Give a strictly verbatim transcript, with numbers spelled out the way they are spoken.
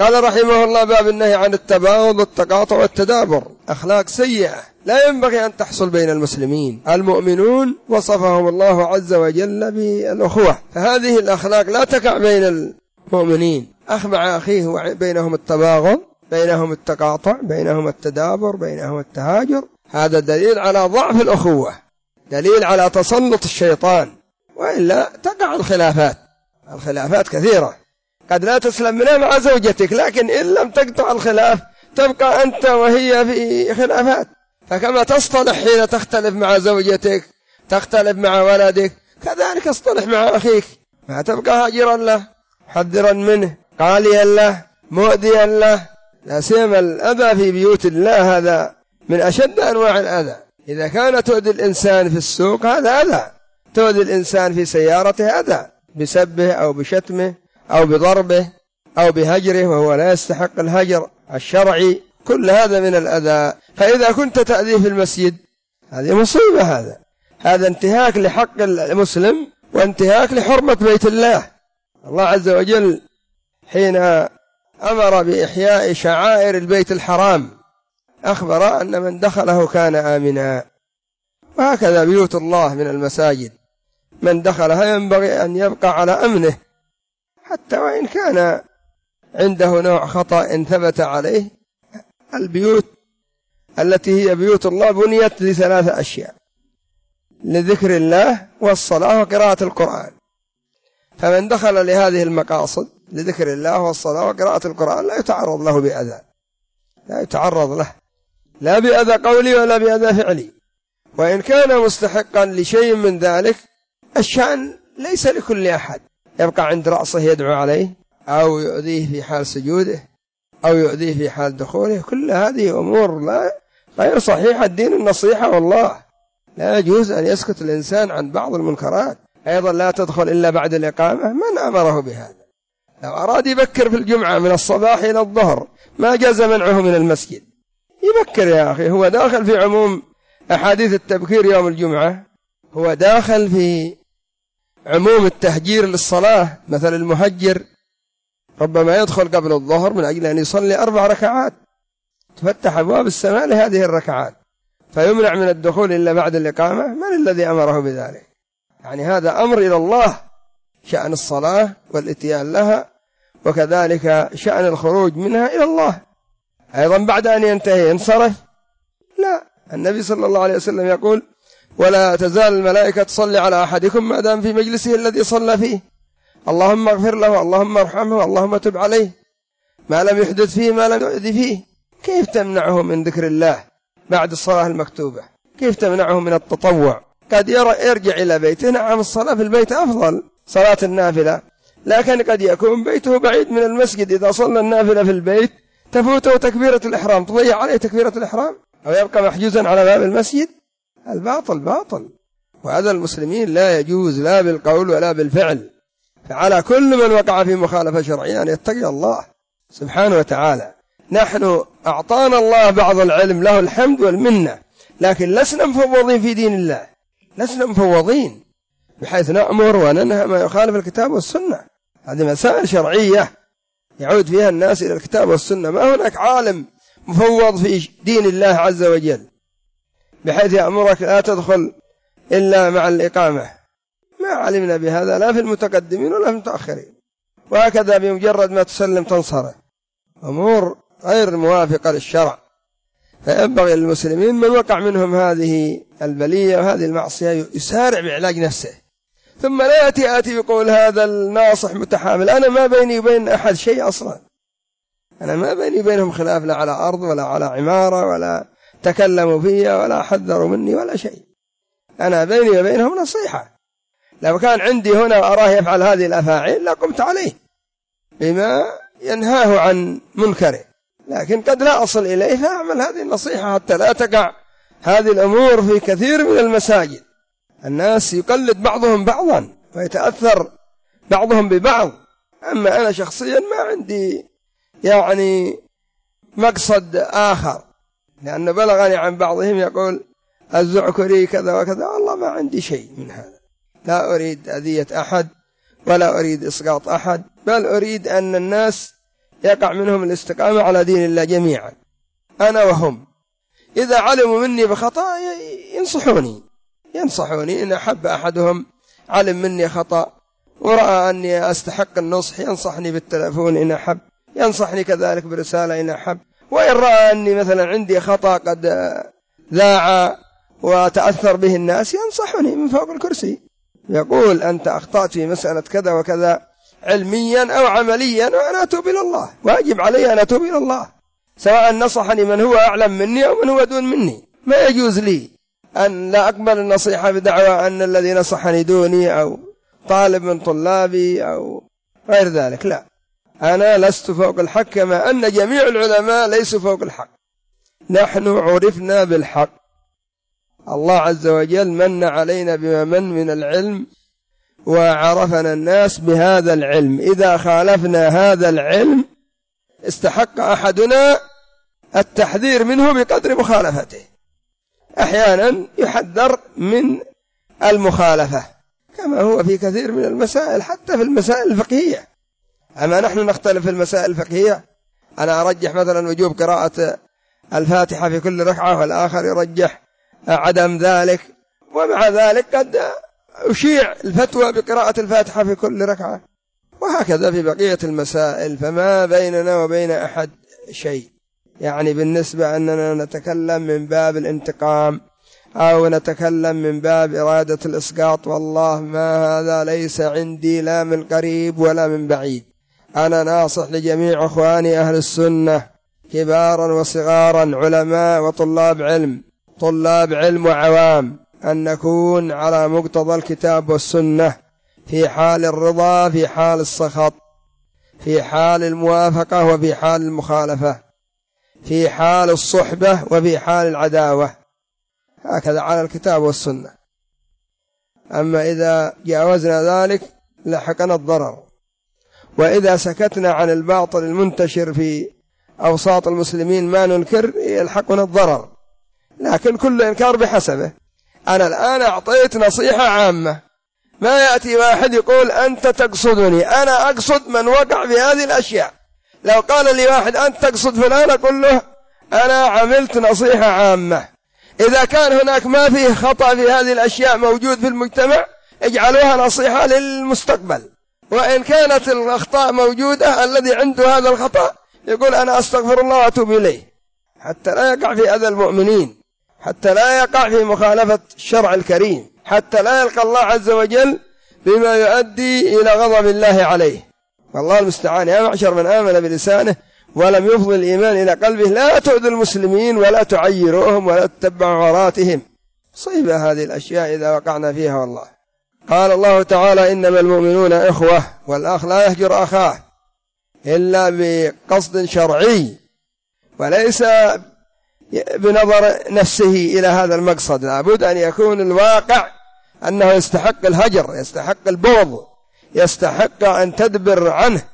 قال رحمه الله: باب النهي عن التباغض والتقاطع والتدابر. أخلاق سيئة لا ينبغي أن تحصل بين المسلمين. المؤمنون وصفهم الله عز وجل بالأخوة، فهذه الأخلاق لا تقع بين المؤمنين. أخ مع أخيه بينهم التباغض، بينهم التقاطع، بينهم التدابر، بينهم التهاجر. هذا دليل على ضعف الأخوة، دليل على تسلط الشيطان، وإلا تقع الخلافات. الخلافات كثيرة، قد لا تسلم منها مع زوجتك، لكن إن لم تقطع الخلاف تبقى أنت وهي في خلافات. فكما تصطلح حين تختلف مع زوجتك، تختلف مع ولدك، كذلك اصطلح مع أخيك، ما تبقى هاجرا له، حذرا منه، قاليا له، مؤذيا له. لا سيما الأذى في بيوت الله، هذا من أشد أنواع الأذى. إذا كان تؤذي الإنسان في السوق هذا أذى، تؤذي الإنسان في سيارته أذى، بسبه أو بشتمه أو بضربه أو بهجره وهو لا يستحق الهجر الشرعي، كل هذا من الأذى. فإذا كنت تأذيه في المسجد هذه مصيبة، هذا هذا انتهاك لحق المسلم وانتهاك لحرمة بيت الله. الله عز وجل حين أمر بإحياء شعائر البيت الحرام أخبر أن من دخله كان آمنا، وهكذا بيوت الله من المساجد، من دخلها ينبغي أن يبقى على أمنه، حتى وإن كان عنده نوع خطأ إن ثبت عليه. البيوت التي هي بيوت الله بنيت لثلاث أشياء: لذكر الله والصلاة وقراءة القرآن. فمن دخل لهذه المقاصد لذكر الله والصلاة وقراءة القرآن لا يتعرض له بأذى، لا يتعرض له لا بأذى قولي ولا بأذى فعلي. وإن كان مستحقا لشيء من ذلك الشأن ليس لكل أحد، يبقى عند رأسه يدعو عليه أو يؤذيه في حال سجوده أو يؤذيه في حال دخوله. كل هذه أمور لا غير صحيحة. الدين النصيحة، والله لا يجوز أن يسكت الإنسان عن بعض المنكرات. أيضا لا تدخل إلا بعد الإقامة، من أمره بهذا؟ لو أراد يبكر في الجمعة من الصباح إلى الظهر ما جاز منعه من المسجد، يبكر يا أخي. هو داخل في عموم أحاديث التبكير يوم الجمعة، هو داخل في عموم التهجير للصلاة. مثل المهجر ربما يدخل قبل الظهر من أجل أن يصلي أربع ركعات، تفتح أبواب السماء لهذه الركعات، فيمنع من الدخول إلا بعد الإقامة. من الذي أمره بذلك؟ يعني هذا أمر إلى الله، شأن الصلاة والإتيان لها، وكذلك شأن الخروج منها إلى الله. أيضا بعد أن ينتهي ينصرف؟ لا، النبي صلى الله عليه وسلم يقول: ولا تزال الملائكة تصلي على أحدكم ما دام في مجلسه الذي صلى فيه، اللهم اغفر له، اللهم ارحمه، اللهم تب عليه، ما لم يحدث فيه ما لم يؤذي فيه. كيف تمنعه من ذكر الله بعد الصلاة المكتوبة؟ كيف تمنعه من التطوع؟ قد يرجع إلى بيته، نعم الصلاة في البيت أفضل، صلاة النافلة، لكن قد يكون بيته بعيد من المسجد. إذا صلى النافلة في البيت تفوته تكبيرة الإحرام، تضيع عليه تكبيرة الإحرام، أو يبقى محجوزا على باب المسجد. الباطل باطل، وهذا المسلمين لا يجوز لا بالقول ولا بالفعل. فعلى كل من وقع في مخالفة شرعية أن يتقي الله سبحانه وتعالى. نحن أعطانا الله بعض العلم، له الحمد والمنة، لكن لسنا مفوضين في دين الله، لسنا مفوضين بحيث نأمر وننهى ما يخالف الكتاب والسنة. هذه مسائل شرعية يعود فيها الناس إلى الكتاب والسنة. ما هناك عالم مفوض في دين الله عز وجل بحيث يأمرك لا تدخل إلا مع الإقامة. ما علمنا بهذا لا في المتقدمين ولا في المتأخرين. وهكذا بمجرد ما تسلم تنصرف، أمور غير موافقة للشرع. فينبغي للمسلمين من وقع منهم هذه البلية وهذه المعصية يسارع بعلاج نفسه، ثم لا يأتي آتي يقول هذا الناصح متحامل. أنا ما بيني وبين أحد شيء أصلا، أنا ما بيني وبينهم خلاف لا على أرض ولا على عمارة، ولا تكلموا فيها ولا حذروا مني ولا شيء. أنا بيني وبينهم نصيحة. لو كان عندي هنا أراه يفعل هذه الأفاعيل لقمت عليه بما ينهاه عن منكره، لكن قد لا أصل إليه فأعمل هذه النصيحة حتى لا تقع هذه الأمور في كثير من المساجد. الناس يقلد بعضهم بعضا ويتأثر بعضهم ببعض. أما أنا شخصيا ما عندي يعني مقصد آخر، لأن بلغني عن بعضهم يقول الزعكري كذا وكذا. والله ما عندي شيء من هذا، لا أريد أذية أحد ولا أريد إسقاط أحد، بل أريد أن الناس يقع منهم الاستقامة على دين الله جميعا، أنا وهم. إذا علموا مني بخطأ ينصحوني ينصحوني إن أحب أحدهم علم مني خطأ ورأى أني أستحق النصح ينصحني بالتلفون إن أحب، ينصحني كذلك برسالة إن أحب. وإن رأى أني مثلا عندي خطأ قد ذاع وتأثر به الناس ينصحني من فوق الكرسي، يقول أنت أخطأت في مسألة كذا وكذا علميا أو عمليا وأنا أتوب إلى الله، واجب علي أن أتوب إلى الله، سواء نصحني من هو أعلم مني أو من هو دون مني. ما يجوز لي أن لا أقبل النصيحة بدعوى أن الذي نصحني دوني أو طالب من طلابي أو غير ذلك، لا، أنا لست فوق الحق كما أن جميع العلماء ليسوا فوق الحق. نحن عرفنا بالحق، الله عز وجل من علينا بما من من العلم وعرفنا الناس بهذا العلم. إذا خالفنا هذا العلم استحق أحدنا التحذير منه بقدر مخالفته. أحيانا يحذر من المخالفة كما هو في كثير من المسائل، حتى في المسائل الفقهية. أما نحن نختلف في المسائل الفقهية، أنا أرجح مثلا وجوب قراءة الفاتحة في كل ركعة والآخر يرجح عدم ذلك، ومع ذلك قد أشيع الفتوى بقراءة الفاتحة في كل ركعة، وهكذا في بقية المسائل. فما بيننا وبين أحد شيء، يعني بالنسبة أننا نتكلم من باب الانتقام أو نتكلم من باب إرادة الإسقاط، والله ما هذا ليس عندي لا من قريب ولا من بعيد. أنا ناصح لجميع أخواني أهل السنة كبارا وصغارا، علماء وطلاب علم، طلاب علم وعوام، أن نكون على مقتضى الكتاب والسنة في حال الرضا، في حال السخط، في حال الموافقة وفي حال المخالفة، في حال الصحبة وفي حال العداوة، هكذا على الكتاب والسنة. أما إذا جاوزنا ذلك لحقنا الضرر، وإذا سكتنا عن الباطل المنتشر في أوساط المسلمين ما ننكر يلحقنا الضرر، لكن كل إنكار بحسبه. أنا الآن أعطيت نصيحة عامة، ما يأتي واحد يقول أنت تقصدني، أنا أقصد من وقع في هذه الأشياء. لو قال لي واحد أنت تقصد فلان أقول له أنا عملت نصيحة عامة. إذا كان هناك ما فيه خطأ في هذه الأشياء موجود في المجتمع اجعلوها نصيحة للمستقبل، وإن كانت الأخطاء موجودة الذي عنده هذا الخطأ يقول أنا أستغفر الله وأتوب إليه، حتى لا يقع في أذى المؤمنين، حتى لا يقع في مخالفة الشرع الكريم، حتى لا يلقى الله عز وجل بما يؤدي إلى غضب الله عليه. والله المستعان. يا معشر من آمن بلسانه ولم يفضل الإيمان إلى قلبه لا تؤذوا المسلمين ولا تعيروهم ولا تتبعوا عوراتهم. صيبة هذه الأشياء إذا وقعنا فيها والله. قال الله تعالى إنما المؤمنون إخوة، والأخ لا يهجر أخاه إلا بقصد شرعي وليس بنظر نفسه إلى هذا المقصد. لابد أن يكون الواقع أنه يستحق الهجر، يستحق البغض، يستحق أن تدبر عنه